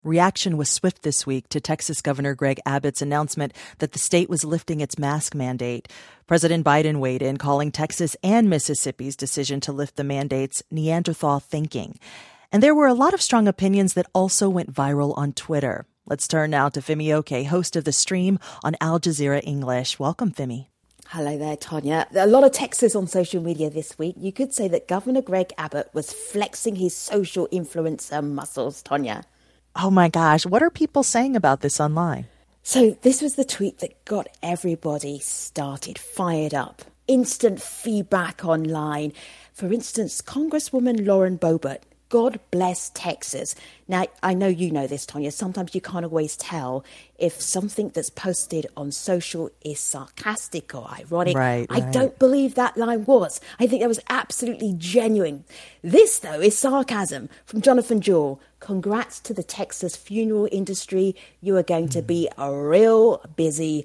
Reaction was swift this week to Texas Governor Greg Abbott's announcement that the state was lifting its mask mandate. President Biden weighed in, calling Texas and Mississippi's decision to lift the mandates Neanderthal thinking. And there were a lot of strong opinions that also went viral on Twitter. Let's turn now to Femi Oke, host of The Stream on Al Jazeera English. Welcome, Femi. Hello there, Tonya. A lot of Texas on social media this week. You could say that Governor Greg Abbott was flexing his social influencer muscles, Tonya. Oh my gosh, what are people saying about this online? So this was the tweet that got everybody started, fired up. Instant feedback online. For instance, Congresswoman Lauren Boebert, God bless Texas. Now, I know you know this, Tonya. Sometimes you can't always tell if something that's posted on social is sarcastic or ironic. Right. I don't believe that line was. I think that was absolutely genuine. This, though, is sarcasm from Jonathan Jewell. Congrats to the Texas funeral industry. You are going to be a real busy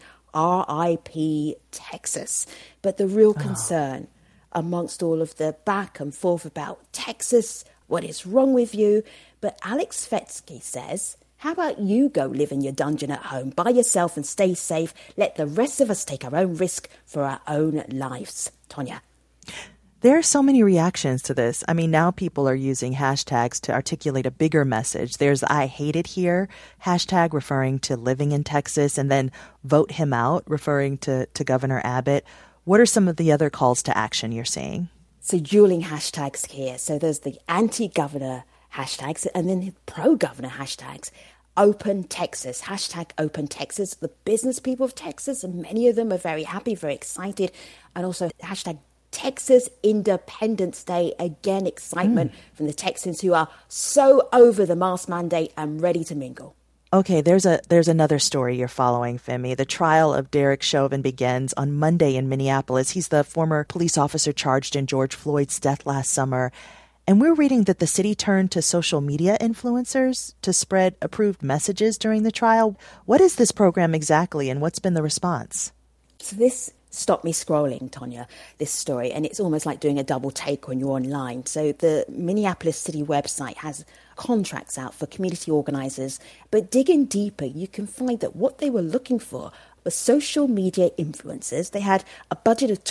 R.I.P. Texas. But the real concern amongst all of the back and forth about Texas, what is wrong with you? But Alex Svetsky says, how about you go live in your dungeon at home by yourself and stay safe? Let the rest of us take our own risk for our own lives. Tonya. There are so many reactions to this. I mean, now people are using hashtags to articulate a bigger message. There's I hate it here hashtag referring to living in Texas, and then vote him out referring to Governor Abbott. What are some of the other calls to action you're seeing? So dueling hashtags here. So there's the anti-governor hashtags and then the pro-governor hashtags. Open Texas, hashtag Open Texas. The business people of Texas, and many of them are very happy, very excited. And also hashtag Texas Independence Day. Again, excitement from the Texans who are so over the mask mandate and ready to mingle. Okay, there's another story you're following, Femi. The trial of Derek Chauvin begins on Monday in Minneapolis. He's the former police officer charged in George Floyd's death last summer. And we're reading that the city turned to social media influencers to spread approved messages during the trial. What is this program exactly, and what's been the response? So this stopped me scrolling, Tonya, this story, and it's almost like doing a double take when you're online. So the Minneapolis City website has contracts out for community organisers, but digging deeper, you can find that what they were looking for were social media influencers. They had a budget of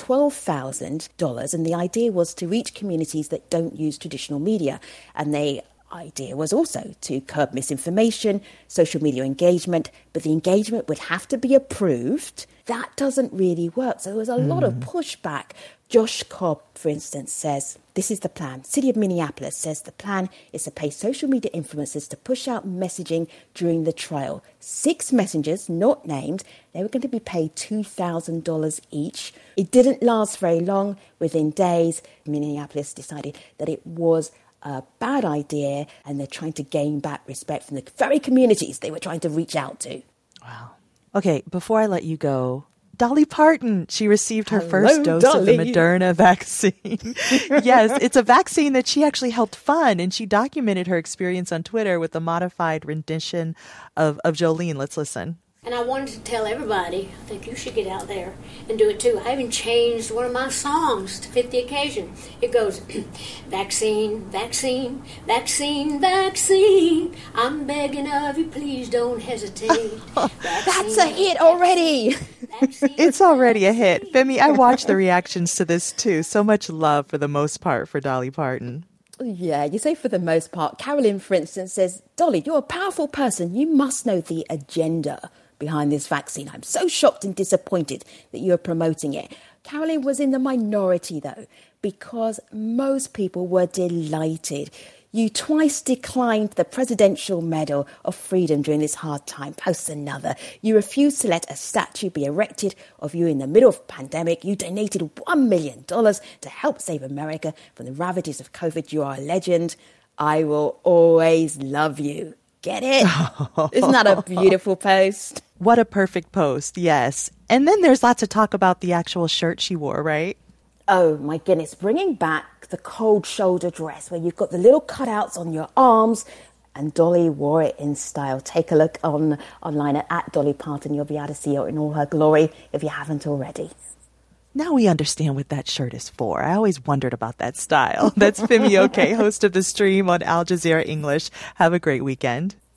$12,000, and the idea was to reach communities that don't use traditional media. And the idea was also to curb misinformation, social media engagement, but the engagement would have to be approved. That doesn't really work. So there was a lot of pushback. Josh Cobb, for instance, says, this is the plan. City of Minneapolis says the plan is to pay social media influencers to push out messaging during the trial. 6 messengers, not named, they were going to be paid $2,000 each. It didn't last very long. Within days, Minneapolis decided that it was a bad idea, and they're trying to gain back respect from the very communities they were trying to reach out to. Wow. Okay, before I let you go, Dolly Parton, she received her first dose of the Moderna vaccine. Yes, it's a vaccine that she actually helped fund, and she documented her experience on Twitter with a modified rendition of Jolene. Let's listen. And I wanted to tell everybody, I think you should get out there and do it too. I even changed one of my songs to fit the occasion. It goes, vaccine, vaccine, vaccine, vaccine. I'm begging of you, please don't hesitate. That's a hit already. It's already a hit. Femi, I watched the reactions to this too. So much love for the most part for Dolly Parton. Yeah, you say for the most part. Carolyn, for instance, says, Dolly, you're a powerful person. You must know the agenda behind this vaccine. I'm so shocked and disappointed that you're promoting it. Carolyn was in the minority, though, because most people were delighted. You twice declined the Presidential Medal of Freedom during this hard time, posts another. You refused to let a statue be erected of you in the middle of a pandemic. You donated $1 million to help save America from the ravages of COVID. You are a legend. I will always love you. Get it? Isn't that a beautiful post? What a perfect post, yes. And then there's lots of talk about the actual shirt she wore, right? Oh, my goodness. Bringing back the cold shoulder dress where you've got the little cutouts on your arms, and Dolly wore it in style. Take a look online at Dolly Parton. You'll be able to see her in all her glory if you haven't already. Now we understand what that shirt is for. I always wondered about that style. That's Femi Oke, host of The Stream on Al Jazeera English. Have a great weekend.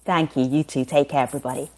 Thank you. You too. Take care, everybody.